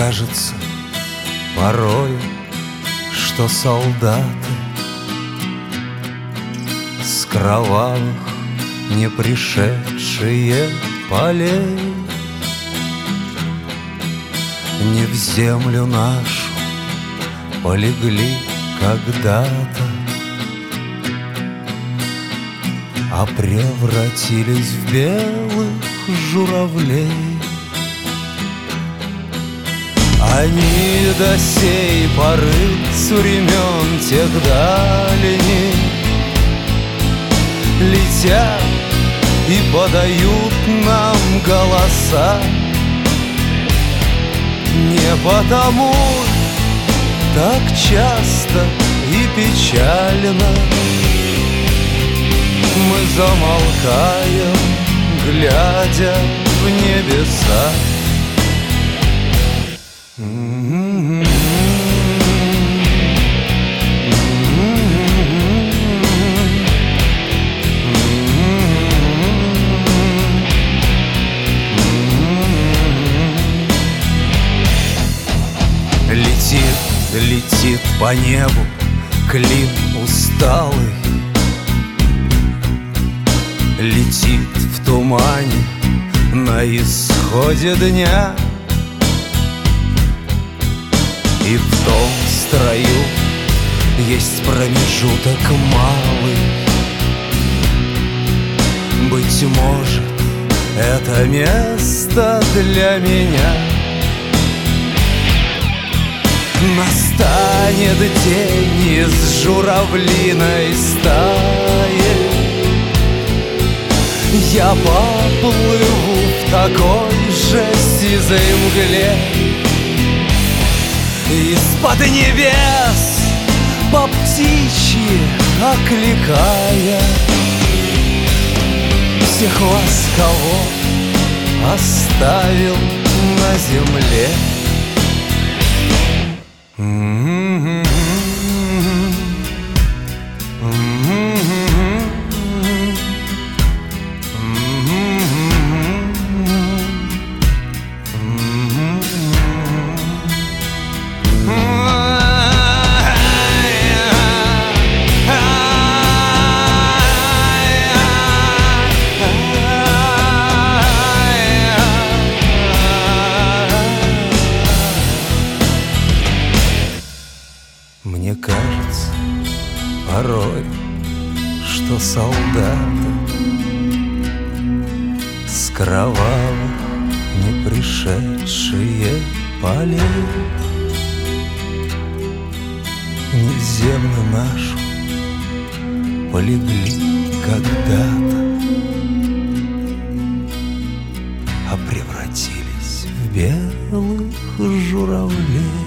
кажется порою, что солдаты с кровавых не пришедшие полей не в землю нашу полегли когда-то, а превратились в белых журавлей. Они до сей поры с времен тех дальних летят и подают нам голоса. Не потому так часто и печально мы замолкаем, глядя в небеса. Летит по небу клин усталый, летит в тумане на исходе дня. И в том строю есть промежуток малый. Быть может, это место для меня. Настанет день из журавлиной стаи, я поплыву в такой же сизой мгле. Из-под небес по птичьи окликая всех вас, кого оставил на земле. Мне кажется порой, что солдаты с кровавых не пришедшие полей не в землю нашу полегли когда-то, а превратились в белых журавлей.